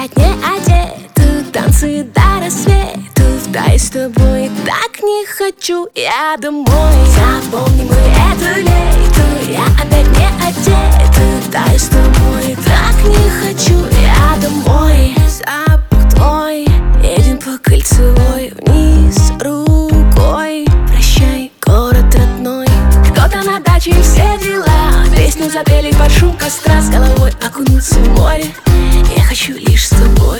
опять не одета, танцы до рассвета. Вдай с тобой, так не хочу я домой. Запомни мы это лето, я опять не одета. Дай с тобой, так не хочу я домой. Запах твой, едем по кольцевой вниз рукой. Прощай, город родной. Кто-то на даче и все дела. Песню запели под шум костра, с головой окунуться в море. Я хочу лишь с тобой.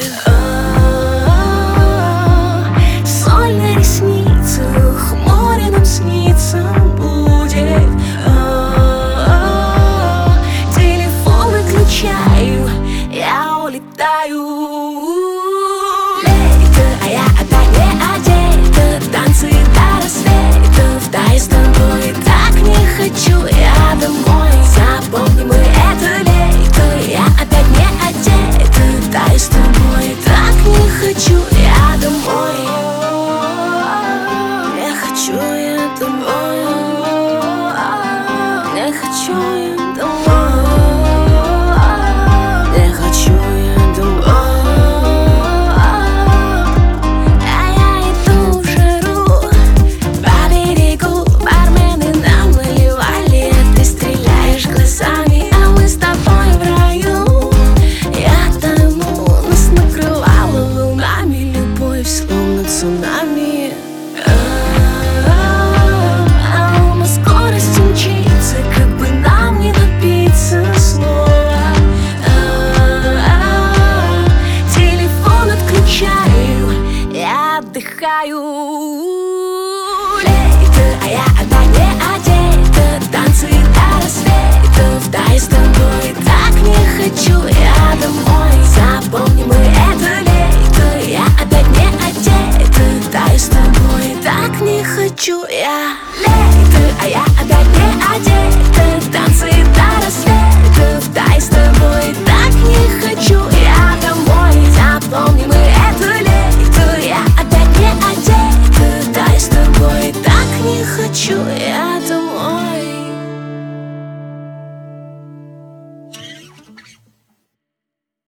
Соль на ресницах, море нам снится будет. Телефон выключаю, я улетаю. Лето, а я опять не одета, танцы до рассвета. Вдай с тобой, так не хочу я домой. Запомни мы это лето, я опять не одета. Дай с тобой, так не хочу я домой. Не хочу я домой. Не хочу я домой. Не хочу я домой. А я иду в жару по берегу. Бармены нам наливали, а ты стреляешь глазами, а мы с тобой в раю. Я тону, нас накрывала волнами любовь, словно цунами. Скорость мчится, как бы нам не напиться снова. Телефон отключаю, я отдыхаю. Лето, а я опять не одета, танцы до рассвета. Вдай с тобой, так не хочу я домой. Запомни мы это лето, я опять не одета. Дай с тобой, так не хочу я. Лето, а я опять не одета, танцы до рассвета. Вдай с тобой, так не хочу я домой. Запомни мы это лето, я опять не одета. Дай с тобой, так не хочу я.